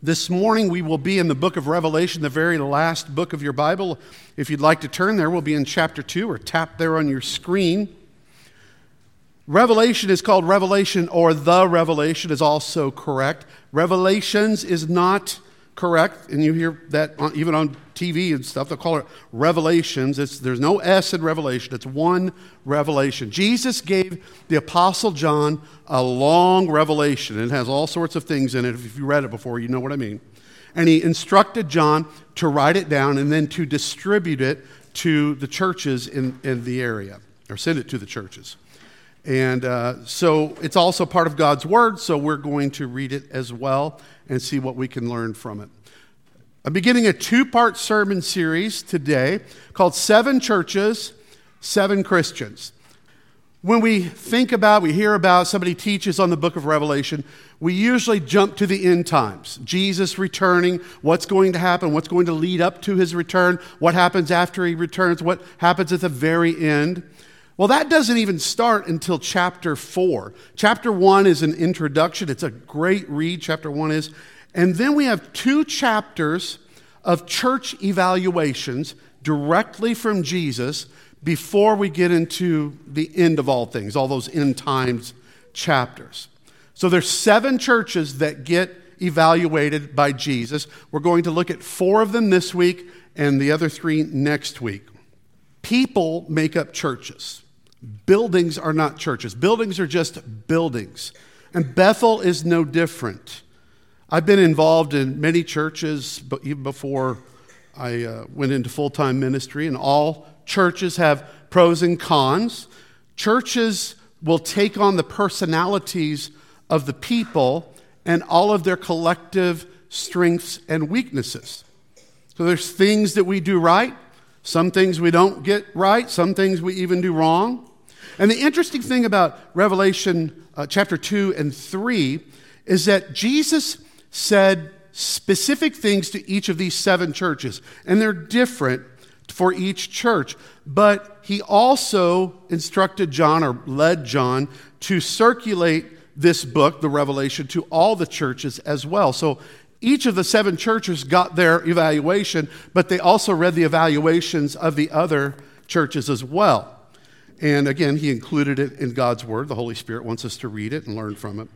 This morning we will be in the book of Revelation, the very last book of your Bible. If you'd like to turn there, we'll be in chapter 2 or tap there on your screen. Revelation is called Revelation, or the Revelation is also correct. Revelations is not correct, and you hear that even on TV and stuff. They'll call it Revelations. There's no S in Revelation. It's one revelation. Jesus gave the Apostle John a long revelation. It has all sorts of things in it. If you read it before, you know what I mean. And he instructed John to write it down and then to distribute it to the churches in the area, or send it to the churches. And so it's also part of God's Word, so we're going to read it as well and see what we can learn from it. I'm beginning a 2-part sermon series today called 7 Churches, 7 Christians. When we hear about, somebody teaches on the book of Revelation, we usually jump to the end times. Jesus returning, what's going to happen, what's going to lead up to his return, what happens after he returns, what happens at the very end. Well, that doesn't even start until chapter 4. Chapter 1 is an introduction. It's a great read, chapter 1 is. And then we have 2 chapters of church evaluations directly from Jesus before we get into the end of all things, all those end times chapters. So there's 7 churches that get evaluated by Jesus. We're going to look at 4 of them this week and the other 3 next week. People make up churches. Buildings are not churches. Buildings are just buildings. And Bethel is no different. I've been involved in many churches, but even before I went into full-time ministry, and all churches have pros and cons. Churches will take on the personalities of the people and all of their collective strengths and weaknesses. So there's things that we do right, some things we don't get right, some things we even do wrong. And the interesting thing about Revelation chapter 2 and 3 is that Jesus said specific things to each of these 7 churches, and they're different for each church. But he also instructed John, or led John, to circulate this book, the Revelation, to all the churches as well. So each of the 7 churches got their evaluation, but they also read the evaluations of the other churches as well. And again, he included it in God's Word. The Holy Spirit wants us to read it and learn from it.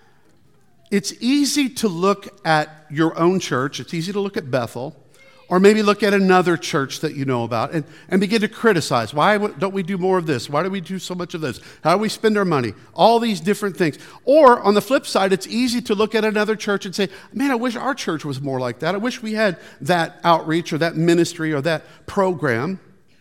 It's easy to look at your own church. It's easy to look at Bethel, or maybe look at another church that you know about and begin to criticize. Why don't we do more of this? Why do we do so much of this? How do we spend our money? All these different things. Or on the flip side, it's easy to look at another church and say, man, I wish our church was more like that. I wish we had that outreach or that ministry or that program.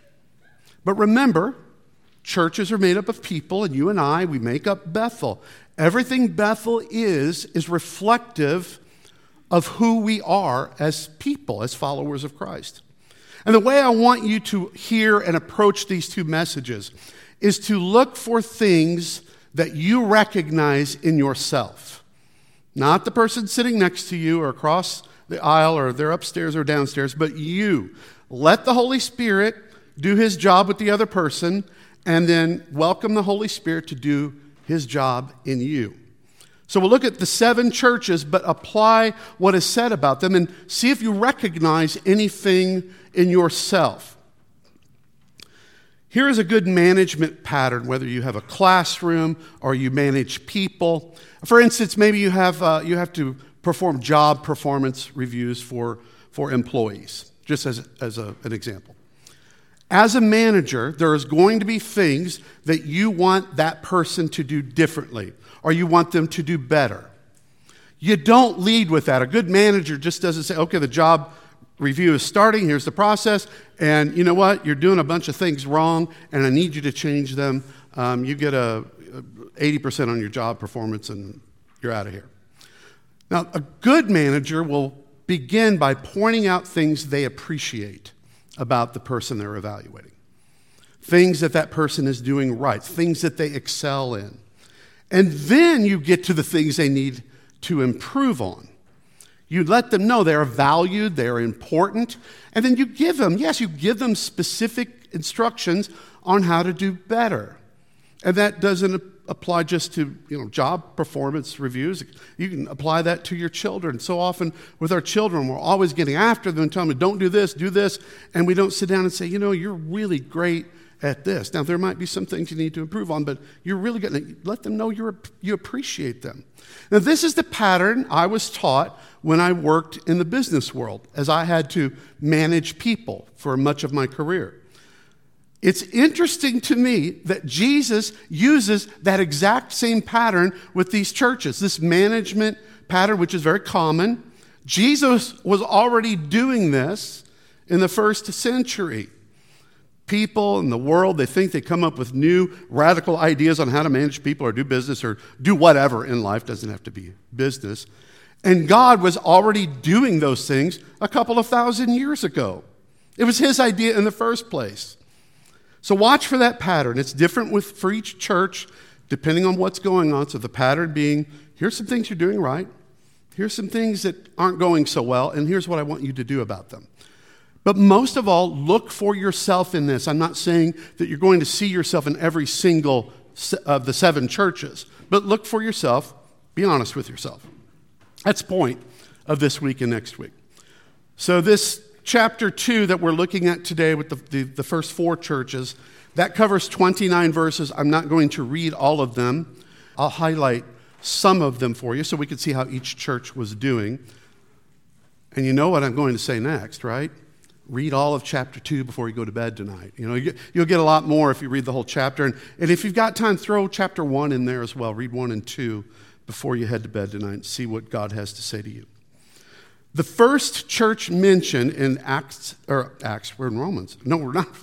But remember, churches are made up of people, and you and I, we make up Bethel. Everything Bethel is reflective of who we are as people, as followers of Christ. And the way I want you to hear and approach these 2 messages is to look for things that you recognize in yourself. Not the person sitting next to you or across the aisle or they're upstairs or downstairs, but you. Let the Holy Spirit do his job with the other person, and then welcome the Holy Spirit to do his job in you. So we'll look at the 7 churches, but apply what is said about them and see if you recognize anything in yourself. Here is a good management pattern, whether you have a classroom or you manage people. For instance, maybe you have to perform job performance reviews for employees, just as an example. As a manager, there is going to be things that you want that person to do differently, or you want them to do better. You don't lead with that. A good manager just doesn't say, okay, the job review is starting, here's the process, and you know what, you're doing a bunch of things wrong, and I need you to change them. You get a 80% on your job performance, and you're out of here. Now, a good manager will begin by pointing out things they appreciate about the person they're evaluating. Things that person is doing right, things that they excel in. And then you get to the things they need to improve on. You let them know they are valued, they are important, and then you give them specific instructions on how to do better. And that doesn't apply just to job performance reviews. You can apply that to your children. So often with our children, we're always getting after them and telling them, don't do this, and we don't sit down and say, you're really great at this. Now, there might be some things you need to improve on, but you're really going to let them know you appreciate them. Now, this is the pattern I was taught when I worked in the business world, as I had to manage people for much of my career. It's interesting to me that Jesus uses that exact same pattern with these churches, this management pattern, which is very common. Jesus was already doing this in the first century. People in the world, they think they come up with new radical ideas on how to manage people or do business or do whatever in life. Doesn't have to be business. And God was already doing those things a couple of thousand years ago. It was his idea in the first place. So watch for that pattern. It's different for each church, depending on what's going on. So the pattern being, here's some things you're doing right. Here's some things that aren't going so well, and here's what I want you to do about them. But most of all, look for yourself in this. I'm not saying that you're going to see yourself in every single of the 7 churches, but look for yourself. Be honest with yourself. That's the point of this week and next week. So this chapter 2 that we're looking at today with the first 4 churches, that covers 29 verses. I'm not going to read all of them. I'll highlight some of them for you so we can see how each church was doing. And you know what I'm going to say next, right? Read all of chapter 2 before you go to bed tonight. You'll get a lot more if you read the whole chapter. And if you've got time, throw chapter 1 in there as well. Read 1 and 2 before you head to bed tonight and see what God has to say to you. The first church mentioned in Acts, we're in Romans. No, we're not.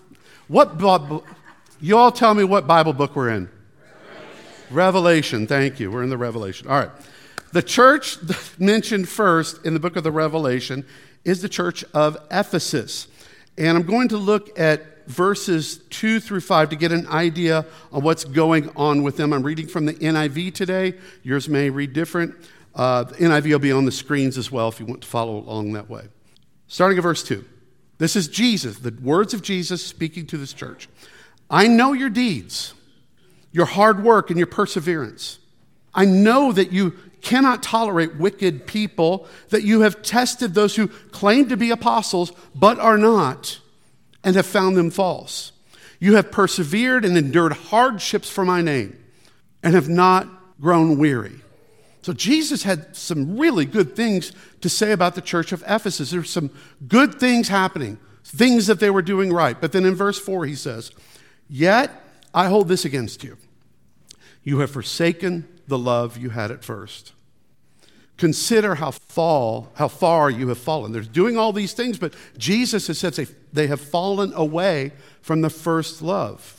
You all tell me what Bible book we're in. Revelation, thank you. We're in the Revelation. All right. The church mentioned first in the book of the Revelation is the church of Ephesus. And I'm going to look at verses 2 through 5 to get an idea on what's going on with them. I'm reading from the NIV today. Yours may read different. The NIV will be on the screens as well if you want to follow along that way. Starting at verse 2. This is Jesus, the words of Jesus speaking to this church. I know your deeds, your hard work, and your perseverance. I know that you cannot tolerate wicked people, that you have tested those who claim to be apostles but are not, and have found them false. You have persevered and endured hardships for my name, and have not grown weary. So Jesus had some really good things to say about the church of Ephesus. There's some good things happening, things that they were doing right. But then in verse 4 he says, yet I hold this against you. You have forsaken the love you had at first. Consider how far you have fallen. They're doing all these things, but Jesus has said they have fallen away from their first love.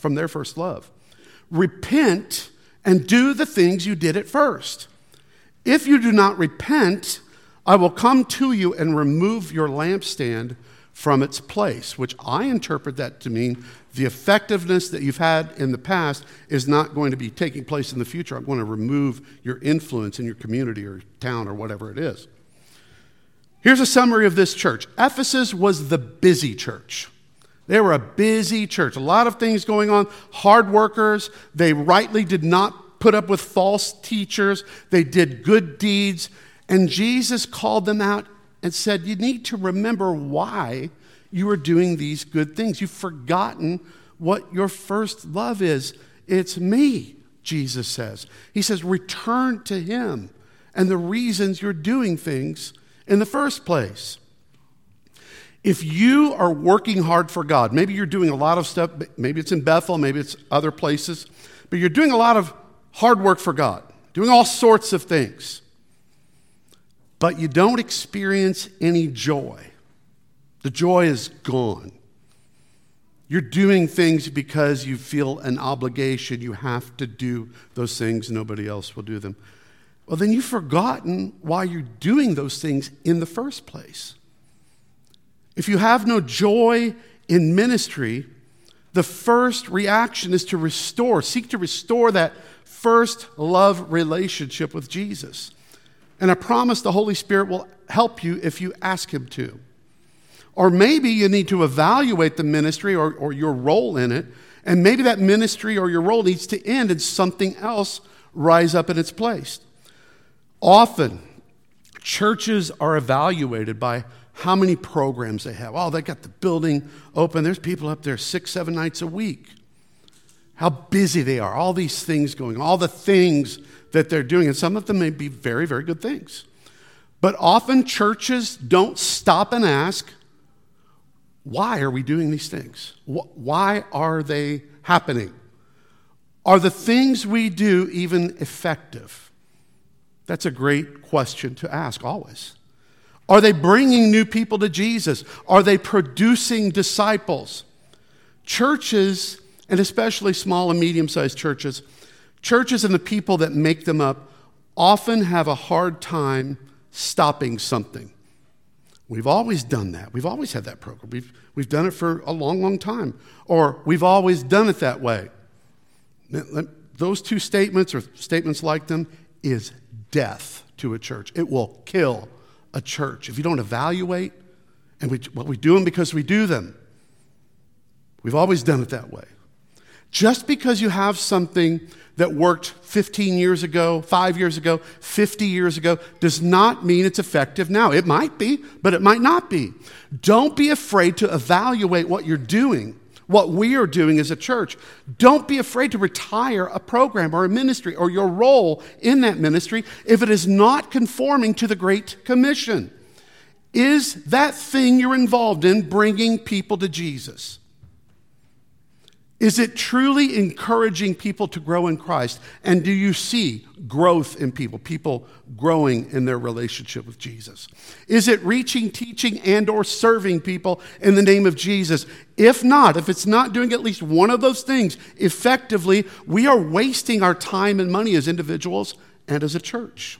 Repent and do the things you did at first. If you do not repent, I will come to you and remove your lampstand from its place, which I interpret that to mean the effectiveness that you've had in the past is not going to be taking place in the future. I'm going to remove your influence in your community or town or whatever it is. Here's a summary of this church. Ephesus was the busy church. They were a busy church. A lot of things going on. Hard workers. They rightly did not put up with false teachers. They did good deeds. And Jesus called them out and said, you need to remember why you are doing these good things. You've forgotten what your first love is. It's me, Jesus says. He says, return to him and the reasons you're doing things in the first place. If you are working hard for God, maybe you're doing a lot of stuff, maybe it's in Bethel, maybe it's other places, but you're doing a lot of hard work for God, doing all sorts of things, but you don't experience any joy. The joy is gone. You're doing things because you feel an obligation. You have to do those things. Nobody else will do them. Well, then you've forgotten why you're doing those things in the first place. If you have no joy in ministry, the first reaction is to seek to restore that first love relationship with Jesus. And I promise the Holy Spirit will help you if you ask him to. Or maybe you need to evaluate the ministry or your role in it And maybe that ministry or your role needs to end and something else rise up in its place. Often, churches are evaluated by how many programs they have. Oh, they got the building open. There's people up there 6-7 nights a week. How busy they are. All these things going on. All the things that they're doing. And some of them may be very, very good things. But often churches don't stop and ask, why are we doing these things? Why are they happening? Are the things we do even effective? That's a great question to ask always. Are they bringing new people to Jesus? Are they producing disciples? Churches, and especially small and medium-sized churches and the people that make them up often have a hard time stopping something. We've always done that. We've always had that program. We've done it for a long, long time. Or we've always done it that way. Those two statements or statements like them is death to a church. It will kill a church. If you don't evaluate, and we do them because we do them. We've always done it that way. Just because you have something that worked 15 years ago, 5 years ago, 50 years ago, does not mean it's effective now. It might be, but it might not be. Don't be afraid to evaluate what you're doing, what we are doing as a church. Don't be afraid to retire a program or a ministry or your role in that ministry if it is not conforming to the Great Commission. Is that thing you're involved in bringing people to Jesus? Is it truly encouraging people to grow in Christ? And do you see growth in people growing in their relationship with Jesus? Is it reaching, teaching, and or serving people in the name of Jesus? If not, if it's not doing at least one of those things effectively, we are wasting our time and money as individuals and as a church.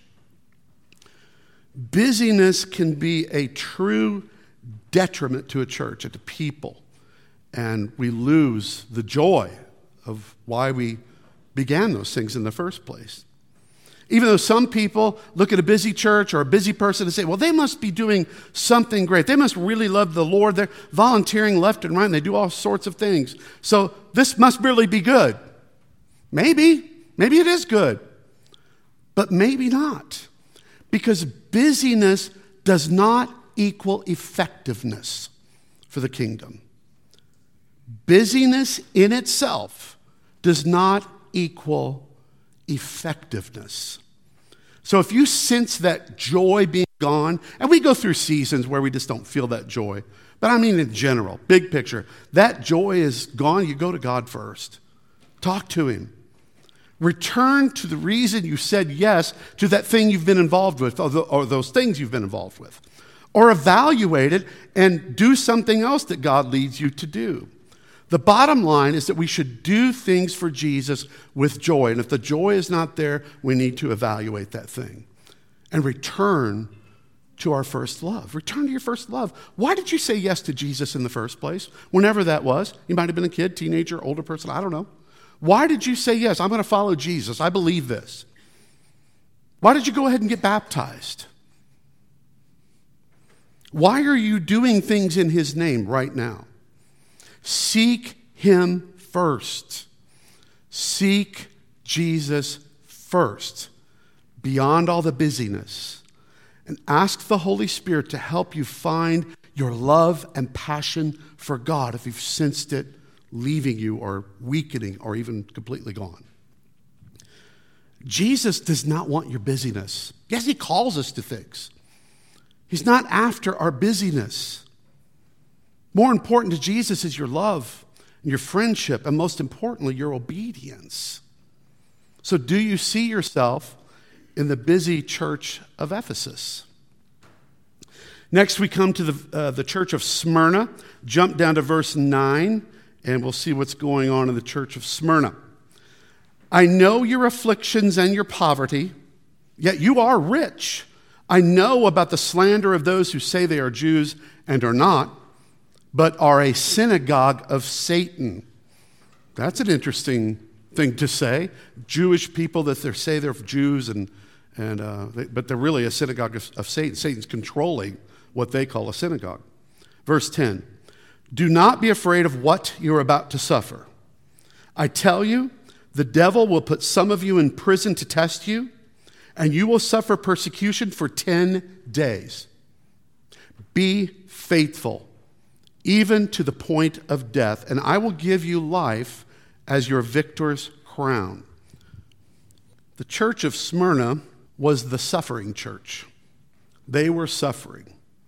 Busyness can be a true detriment to a church and to people. And we lose the joy of why we began those things in the first place. Even though some people look at a busy church or a busy person and say, well, they must be doing something great. They must really love the Lord. They're volunteering left and right, and they do all sorts of things. So this must really be good. Maybe it is good, but maybe not. Because busyness does not equal effectiveness for the kingdom. Busyness in itself does not equal effectiveness. So if you sense that joy being gone, and we go through seasons where we just don't feel that joy, but I mean in general, big picture, that joy is gone, you go to God first. Talk to Him. Return to the reason you said yes to that thing you've been involved with, or those things you've been involved with. Or evaluate it and do something else that God leads you to do. The bottom line is that we should do things for Jesus with joy. And if the joy is not there, we need to evaluate that thing and return to our first love. Return to your first love. Why did you say yes to Jesus in the first place? Whenever that was. You might have been a kid, teenager, older person, I don't know. Why did you say yes? I'm going to follow Jesus. I believe this. Why did you go ahead and get baptized? Why are you doing things in His name right now? Seek Him first. Seek Jesus first, beyond all the busyness. And ask the Holy Spirit to help you find your love and passion for God if you've sensed it leaving you or weakening or even completely gone. Jesus does not want your busyness. Yes, He calls us to things. He's not after our busyness. More important to Jesus is your love, and your friendship, and most importantly, your obedience. So do you see yourself in the busy church of Ephesus? Next, we come to the church of Smyrna. Jump down to verse 9, and we'll see what's going on in the church of Smyrna. I know your afflictions and your poverty, yet you are rich. I know about the slander of those who say they are Jews and are not, but are a synagogue of Satan. That's an interesting thing to say. Jewish people that they say they're Jews, but they're really a synagogue of Satan. Satan's controlling what they call a synagogue. Verse 10, do not be afraid of what you're about to suffer. I tell you, the devil will put some of you in prison to test you, and you will suffer persecution for 10 days. Be faithful, even to the point of death, and I will give you life as your victor's crown. The church of Smyrna was the suffering church. They were suffering.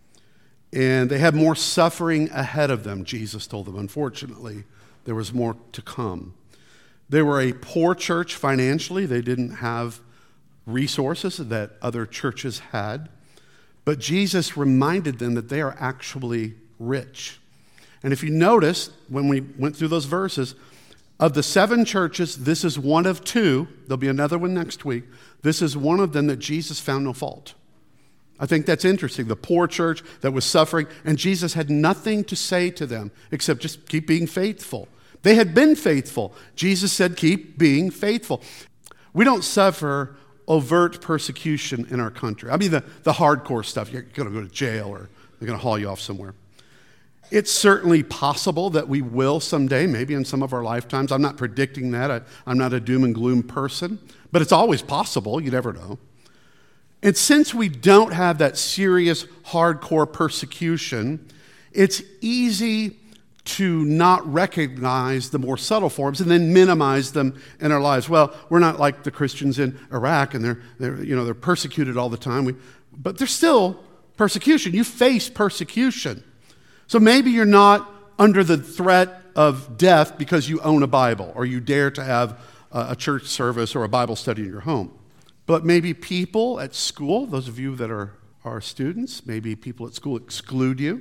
And they had more suffering ahead of them, Jesus told them. Unfortunately, there was more to come. They were a poor church financially. They didn't have resources that other churches had. But Jesus reminded them that they are actually rich. And if you notice, when we went through those verses, of the 7 churches, this is one of 2. There'll be another one next week. This is one of them that Jesus found no fault. I think that's interesting. The poor church that was suffering, and Jesus had nothing to say to them except just keep being faithful. They had been faithful. Jesus said, keep being faithful. We don't suffer overt persecution in our country. I mean, the hardcore stuff. You're going to go to jail or they're going to haul you off somewhere. It's certainly possible that we will someday, maybe in some of our lifetimes. I'm not predicting that. I'm not a doom and gloom person. But it's always possible. You never know. And since we don't have that serious, hardcore persecution, it's easy to not recognize the more subtle forms and then minimize them in our lives. Well, we're not like the Christians in Iraq, and they're persecuted all the time. But there's still persecution. You face persecution. So maybe you're not under the threat of death because you own a Bible or you dare to have a church service or a Bible study in your home. But maybe people at school, those of you that are students, maybe people at school exclude you,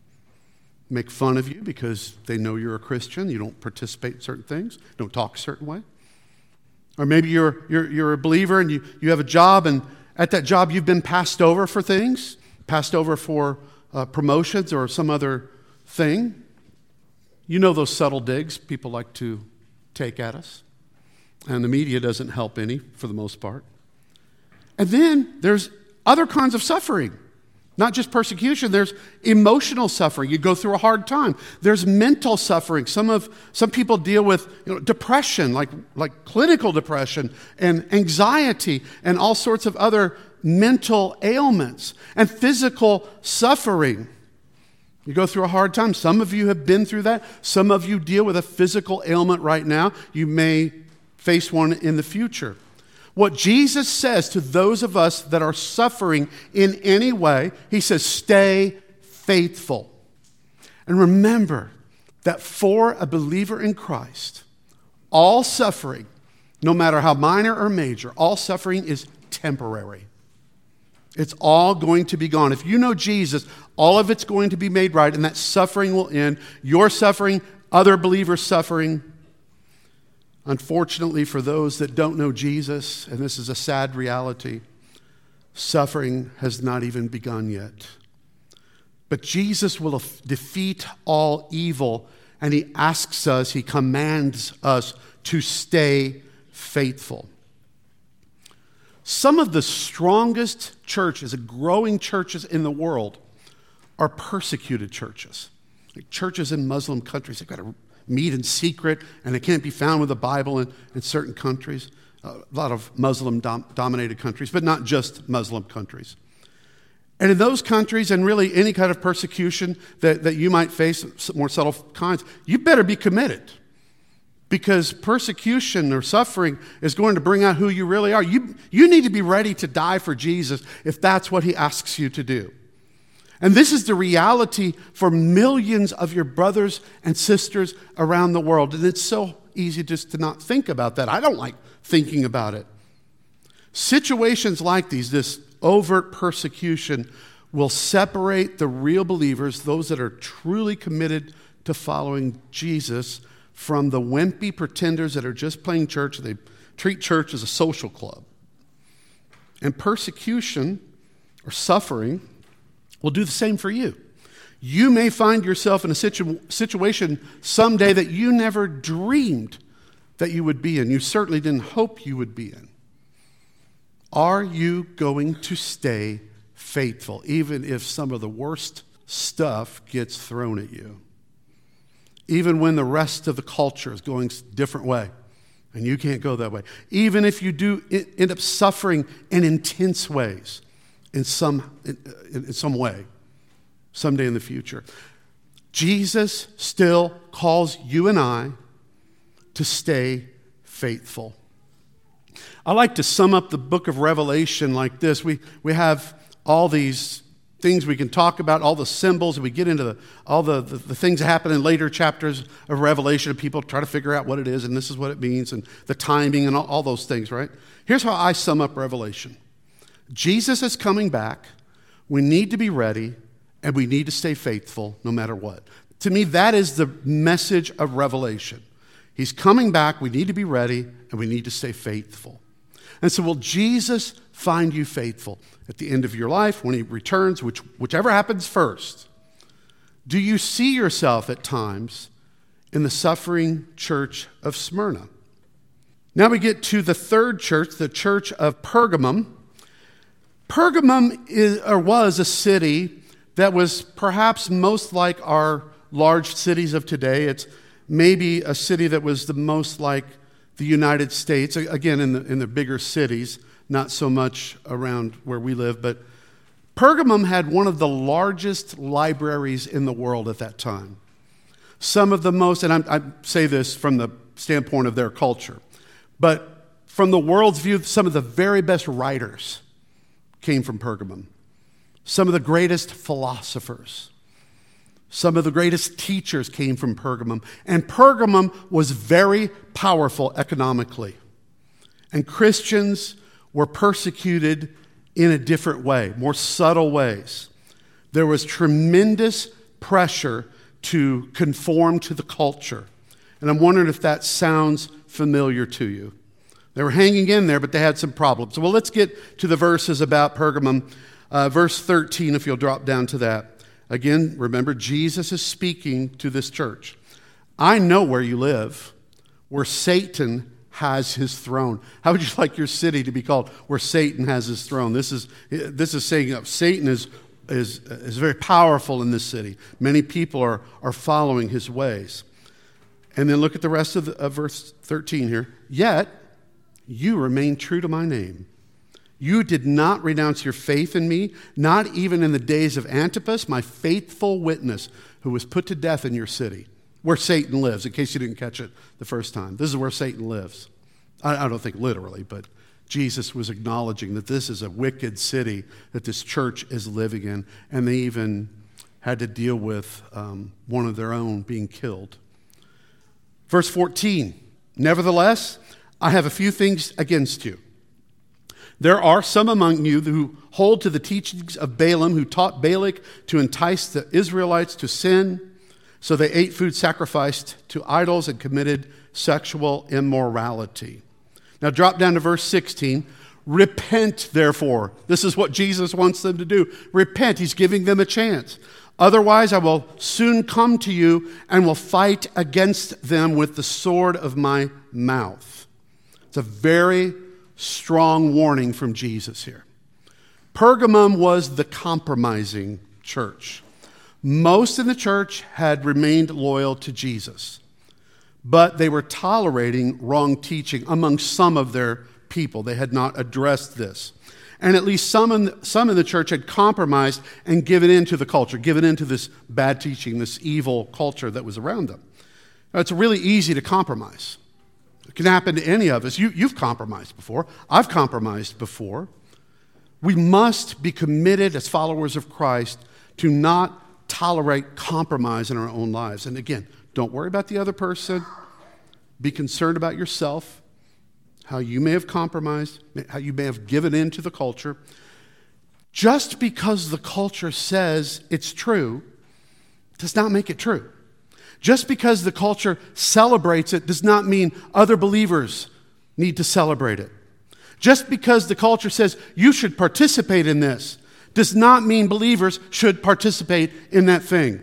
make fun of you because they know you're a Christian, you don't participate in certain things, don't talk a certain way. Or maybe you're a believer and you have a job, and at that job you've been passed over for things, passed over for promotions or some other thing. You know those subtle digs people like to take at us. And the media doesn't help any for the most part. And then there's other kinds of suffering. Not just persecution, there's emotional suffering. You go through a hard time. There's mental suffering. Some people deal with depression, like clinical depression and anxiety and all sorts of other mental ailments and physical suffering. You go through a hard time. Some of you have been through that. Some of you deal with a physical ailment right now. You may face one in the future. What Jesus says to those of us that are suffering in any way, he says, stay faithful. And remember that for a believer in Christ, all suffering, no matter how minor or major, all suffering is temporary. It's all going to be gone. If you know Jesus, all of it's going to be made right, and that suffering will end. Your suffering, other believers' suffering. Unfortunately, for those that don't know Jesus, and this is a sad reality, suffering has not even begun yet. But Jesus will defeat all evil, and he asks us, he commands us to stay faithful. Some of the strongest churches, growing churches in the world, are persecuted churches. Like churches in Muslim countries, they've got to meet in secret, and they can't be found with the Bible in certain countries. A lot of Muslim-dominated countries, but not just Muslim countries. And in those countries, and really any kind of persecution that you might face, more subtle kinds, you better be committed. Because persecution or suffering is going to bring out who you really are. You need to be ready to die for Jesus if that's what he asks you to do. And this is the reality for millions of your brothers and sisters around the world. And it's so easy just to not think about that. I don't like thinking about it. Situations like these, this overt persecution, will separate the real believers, those that are truly committed to following Jesus, from the wimpy pretenders that are just playing church. They treat church as a social club. And persecution or suffering will do the same for you. You may find yourself in a situation someday that you never dreamed that you would be in. You certainly didn't hope you would be in. Are you going to stay faithful, even if some of the worst stuff gets thrown at you? even when the rest of the culture is going a different way, and you can't go that way. Even if you do end up suffering in intense ways, in some way, someday in the future. Jesus still calls you and I to stay faithful. I like to sum up the book of Revelation like this. We have all these things we can talk about, all the symbols, and we get into all the things that happen in later chapters of Revelation, and people try to figure out what it is, and this is what it means, and the timing, and all those things, right? Here's how I sum up Revelation. Jesus is coming back. We need to be ready, and we need to stay faithful no matter what. To me, that is the message of Revelation. He's coming back. We need to be ready, and we need to stay faithful. And so will Jesus find you faithful at the end of your life, when he returns, whichever happens first? Do you see yourself at times in the suffering church of Smyrna? Now we get to the third church, the church of Pergamum. Pergamum was a city that was perhaps most like our large cities of today. It's maybe a city that was the most like the United States, again, in the bigger cities, not so much around where we live, but Pergamum had one of the largest libraries in the world at that time. Some of the most, and I say this from the standpoint of their culture, but from the world's view, some of the very best writers came from Pergamum. Some of the greatest philosophers, some of the greatest teachers came from Pergamum. And Pergamum was very powerful economically. And Christians were persecuted in a different way, more subtle ways. There was tremendous pressure to conform to the culture. And I'm wondering if that sounds familiar to you. They were hanging in there, but they had some problems. Well, let's get to the verses about Pergamum. Verse 13, if you'll drop down to that. Again, remember, Jesus is speaking to this church. I know where you live, where Satan has his throne. How would you like your city to be called where Satan has his throne? This is saying Satan is very powerful in this city. Many people are following his ways. And then look at the rest of verse 13 here. Yet you remain true to my name. You did not renounce your faith in me, not even in the days of Antipas, my faithful witness, who was put to death in your city, where Satan lives, in case you didn't catch it the first time. This is where Satan lives. I don't think literally, but Jesus was acknowledging that this is a wicked city that this church is living in, and they even had to deal with one of their own being killed. Verse 14, nevertheless, I have a few things against you. There are some among you who hold to the teachings of Balaam, who taught Balak to entice the Israelites to sin. So they ate food sacrificed to idols and committed sexual immorality. Now drop down to verse 16. Repent, therefore. This is what Jesus wants them to do. Repent. He's giving them a chance. Otherwise, I will soon come to you and will fight against them with the sword of my mouth. It's a very strong warning from Jesus here. Pergamum was the compromising church. Most in the church had remained loyal to Jesus, but they were tolerating wrong teaching among some of their people. They had not addressed this. And at least some in the church had compromised and given in to the culture, given into this bad teaching, this evil culture that was around them. Now, it's really easy to compromise. It can happen to any of us. You've compromised before. I've compromised before. We must be committed as followers of Christ to not tolerate compromise in our own lives. And again, don't worry about the other person. Be concerned about yourself, how you may have compromised, how you may have given in to the culture. Just because the culture says it's true does not make it true. Just because the culture celebrates it does not mean other believers need to celebrate it. Just because the culture says you should participate in this does not mean believers should participate in that thing.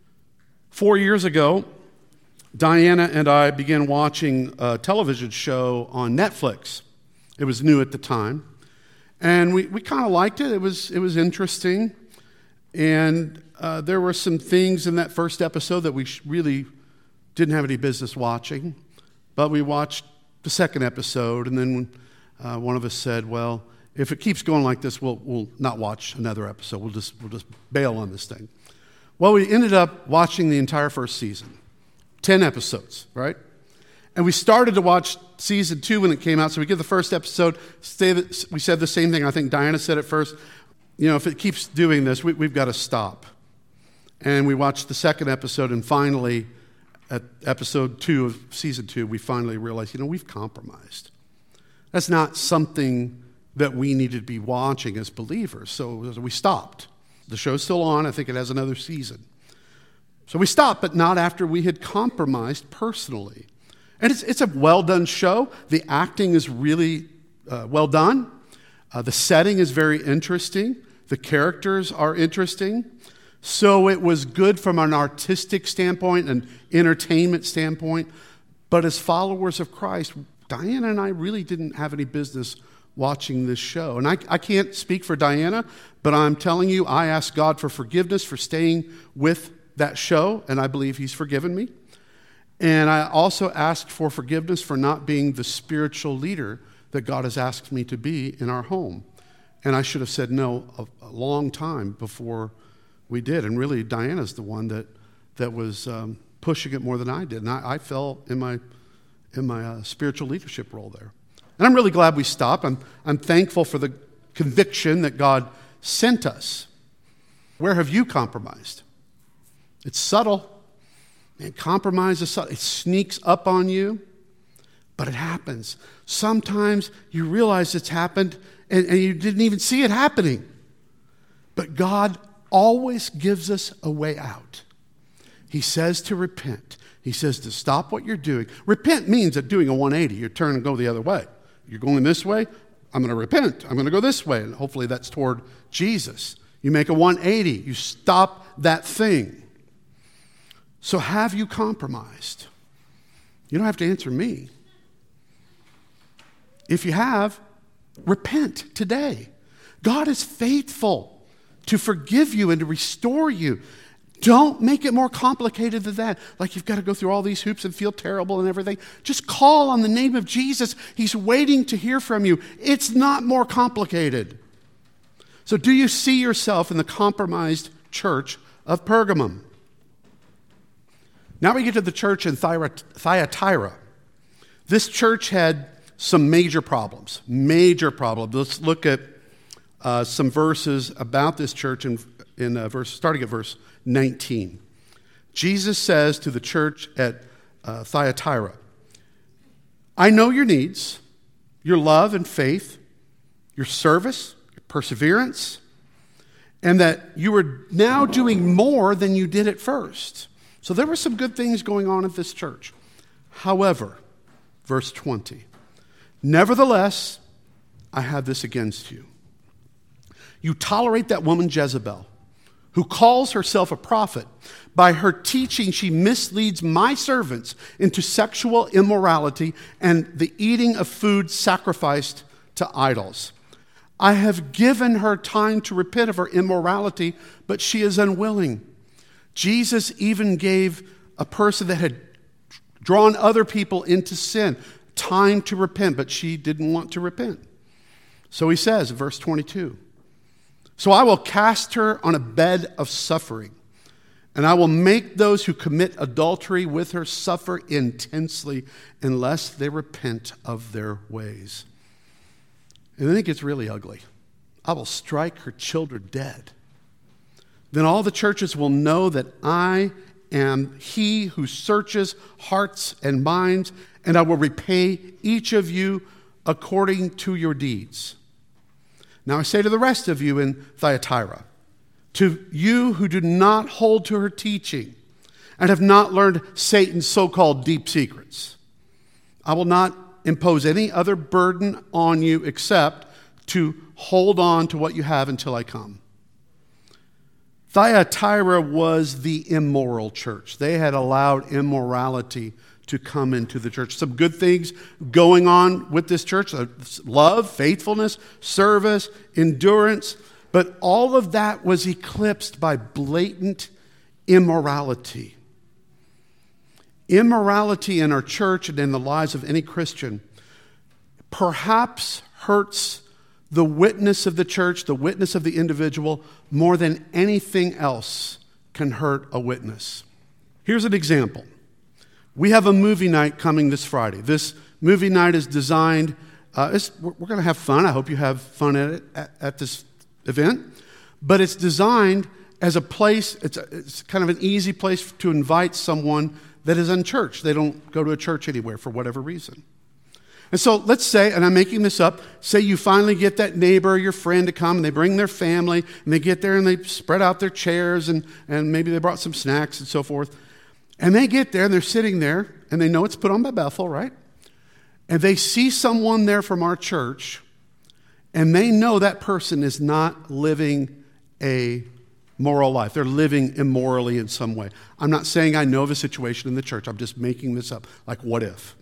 4 years ago, Diana and I began watching a television show on Netflix. It was new at the time. And we kind of liked it. It was interesting. And there were some things in that first episode that we really didn't have any business watching, but we watched the second episode, and then one of us said, well, if it keeps going like this, we'll not watch another episode. We'll just bail on this thing. Well, we ended up watching the entire first season, 10 episodes, right? And we started to watch season 2 when it came out. So we get the first episode. We said the same thing. I think Diana said it first. If it keeps doing this, we've got to stop. And we watched the second episode, and finally, at episode 2 of season 2, we finally realized, we've compromised. That's not something that we needed to be watching as believers. So we stopped. The show's still on. I think it has another season. So we stopped, but not after we had compromised personally. And it's a well-done show. The acting is really well done. The setting is very interesting. The characters are interesting. So it was good from an artistic standpoint, an entertainment standpoint. But as followers of Christ, Diana and I really didn't have any business watching this show. And I can't speak for Diana, but I'm telling you, I asked God for forgiveness for staying with that show, and I believe He's forgiven me. And I also asked for forgiveness for not being the spiritual leader that God has asked me to be in our home. And I should have said no a long time before we did. And really, Diana's the one that was pushing it more than I did. And I fell in my spiritual leadership role there. And I'm really glad we stopped. I'm thankful for the conviction that God sent us. Where have you compromised? It's subtle. And compromise is subtle. It sneaks up on you, but it happens. Sometimes you realize it's happened and you didn't even see it happening. But God always gives us a way out. He says to repent. He says to stop what you're doing. Repent means that doing a 180. You turn and go the other way. You're going this way, I'm going to repent. I'm going to go this way. And hopefully that's toward Jesus. You make a 180. You stop that thing. So have you compromised? You don't have to answer me. If you have, repent today. God is faithful to forgive you and to restore you. Don't make it more complicated than that. Like you've got to go through all these hoops and feel terrible and everything. Just call on the name of Jesus. He's waiting to hear from you. It's not more complicated. So do you see yourself in the compromised church of Pergamum? Now we get to the church in Thyatira. This church had some major problems. Let's look at some verses about this church starting at verse 19. Jesus says to the church at Thyatira, I know your needs, your love and faith, your service, your perseverance, and that you are now doing more than you did at first. So there were some good things going on at this church. However, verse 20, nevertheless, I have this against you. You tolerate that woman Jezebel, who calls herself a prophet. By her teaching, she misleads my servants into sexual immorality and the eating of food sacrificed to idols. I have given her time to repent of her immorality, but she is unwilling. Jesus even gave a person that had drawn other people into sin time to repent, but she didn't want to repent. So he says in verse 22, so I will cast her on a bed of suffering, and I will make those who commit adultery with her suffer intensely unless they repent of their ways. And then it gets really ugly. I will strike her children dead. Then all the churches will know that I am he who searches hearts and minds, and I will repay each of you according to your deeds. Now I say to the rest of you in Thyatira, to you who do not hold to her teaching and have not learned Satan's so-called deep secrets, I will not impose any other burden on you except to hold on to what you have until I come. Thyatira was the immoral church. They had allowed immorality to come into the church. Some good things going on with this church: love, faithfulness, service, endurance. But all of that was eclipsed by blatant immorality. Immorality in our church and in the lives of any Christian perhaps hurts the witness of the church, the witness of the individual, more than anything else can hurt a witness. Here's an example. We have a movie night coming this Friday. This movie night is designed, we're going to have fun. I hope you have fun at this event. But it's designed as a place, it's kind of an easy place to invite someone that is unchurched. They don't go to a church anywhere for whatever reason. And so let's say, and I'm making this up, say you finally get that neighbor or your friend to come and they bring their family and they get there and they spread out their chairs and maybe they brought some snacks and so forth. And they get there and they're sitting there and they know it's put on by Bethel, right? And they see someone there from our church and they know that person is not living a moral life. They're living immorally in some way. I'm not saying I know of a situation in the church. I'm just making this up. Like, what if?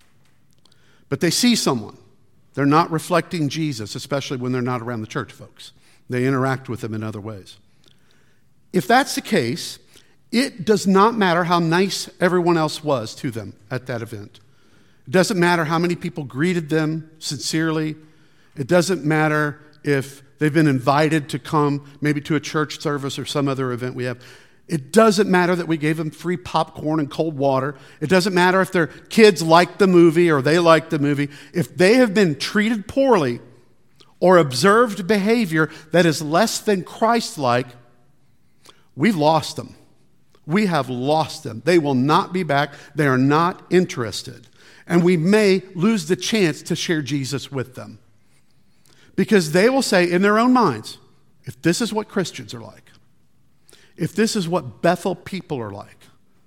But they see someone. They're not reflecting Jesus, especially when they're not around the church folks. They interact with them in other ways. If that's the case, it does not matter how nice everyone else was to them at that event. It doesn't matter how many people greeted them sincerely. It doesn't matter if they've been invited to come maybe to a church service or some other event we have. It doesn't matter that we gave them free popcorn and cold water. It doesn't matter if their kids liked the movie or they liked the movie. If they have been treated poorly or observed behavior that is less than Christ-like, we've lost them. We have lost them. They will not be back. They are not interested. And we may lose the chance to share Jesus with them. Because they will say in their own minds, if this is what Christians are like, if this is what Bethel people are like,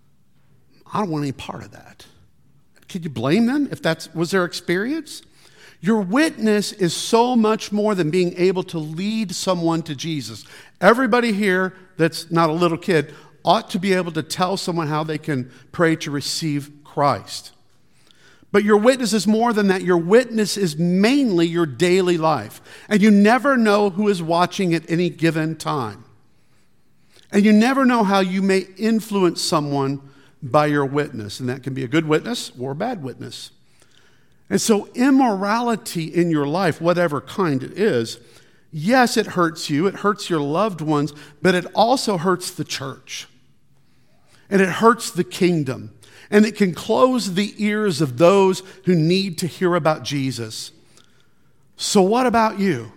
I don't want any part of that. Can you blame them if that was their experience? Your witness is so much more than being able to lead someone to Jesus. Everybody here that's not a little kid ought to be able to tell someone how they can pray to receive Christ. But your witness is more than that. Your witness is mainly your daily life. And you never know who is watching at any given time. And you never know how you may influence someone by your witness. And that can be a good witness or a bad witness. And so immorality in your life, whatever kind it is, yes, it hurts you. It hurts your loved ones. But it also hurts the church. And it hurts the kingdom. And it can close the ears of those who need to hear about Jesus. So what about you?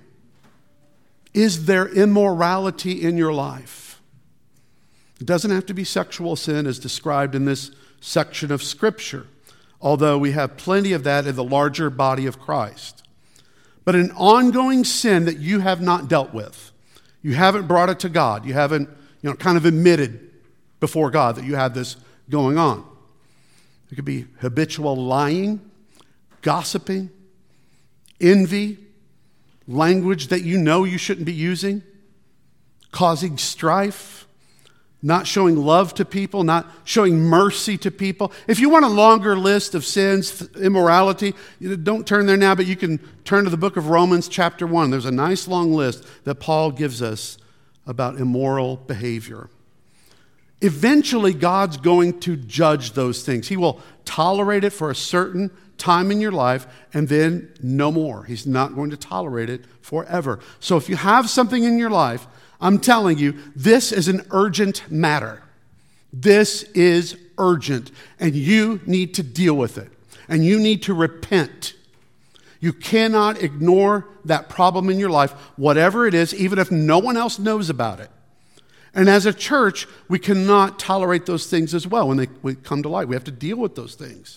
Is there immorality in your life? It doesn't have to be sexual sin as described in this section of Scripture, although we have plenty of that in the larger body of Christ. But an ongoing sin that you have not dealt with. You haven't brought it to God. You haven't, kind of admitted before God that you have this going on. It could be habitual lying, gossiping, envy, language that you know you shouldn't be using, causing strife, not showing love to people, not showing mercy to people. If you want a longer list of sins, immorality, don't turn there now, but you can turn to the book of Romans chapter 1. There's a nice long list that Paul gives us about immoral behavior. Eventually, God's going to judge those things. He will tolerate it for a certain time in your life, and then no more. He's not going to tolerate it forever. So if you have something in your life, I'm telling you, this is an urgent matter. This is urgent, and you need to deal with it, and you need to repent. You cannot ignore that problem in your life, whatever it is, even if no one else knows about it. And as a church, we cannot tolerate those things as well when they come to light. We have to deal with those things.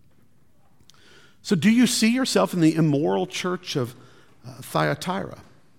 So do you see yourself in the immoral church of Thyatira?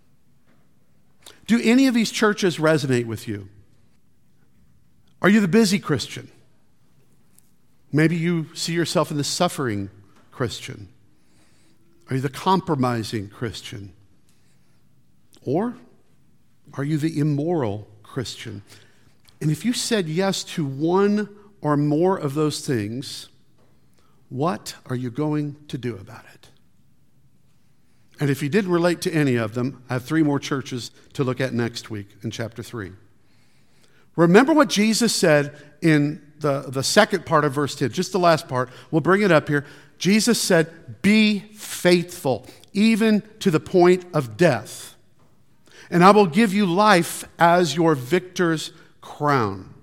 Do any of these churches resonate with you? Are you the busy Christian? Maybe you see yourself in the suffering Christian. Are you the compromising Christian? Or are you the immoral Christian? And if you said yes to one or more of those things, what are you going to do about it? And if you didn't relate to any of them, I have 3 more churches to look at next week in chapter 3. Remember what Jesus said in the second part of verse 10, just the last part. We'll bring it up here. Jesus said, be faithful, even to the point of death. And I will give you life as your victor's crown.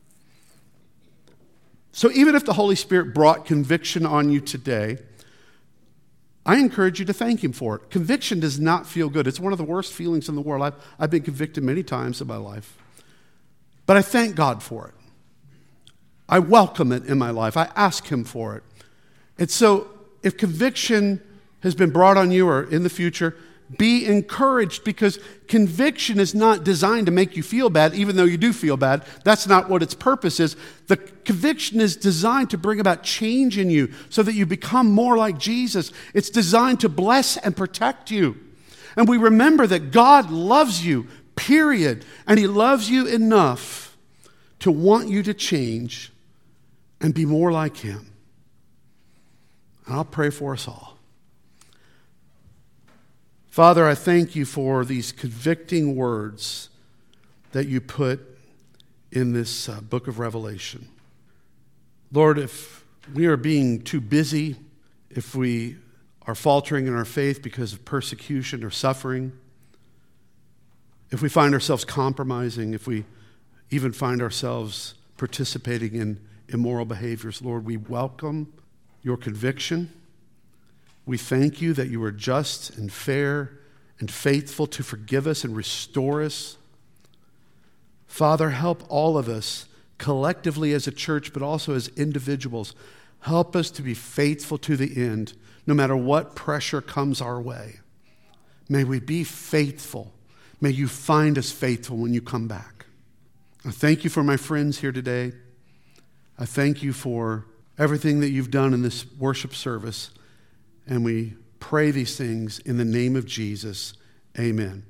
So even if the Holy Spirit brought conviction on you today, I encourage you to thank Him for it. Conviction does not feel good. It's one of the worst feelings in the world. I've been convicted many times in my life. But I thank God for it. I welcome it in my life. I ask Him for it. And so if conviction has been brought on you or in the future, be encouraged, because conviction is not designed to make you feel bad, even though you do feel bad. That's not what its purpose is. The conviction is designed to bring about change in you so that you become more like Jesus. It's designed to bless and protect you. And we remember that God loves you, period. And He loves you enough to want you to change and be more like Him. And I'll pray for us all. Father, I thank You for these convicting words that You put in this book of Revelation. Lord, if we are being too busy, if we are faltering in our faith because of persecution or suffering, if we find ourselves compromising, if we even find ourselves participating in immoral behaviors, Lord, we welcome Your conviction. We thank You that You are just and fair and faithful to forgive us and restore us. Father, help all of us collectively as a church, but also as individuals. Help us to be faithful to the end, no matter what pressure comes our way. May we be faithful. May You find us faithful when You come back. I thank You for my friends here today. I thank You for everything that You've done in this worship service. And we pray these things in the name of Jesus. Amen.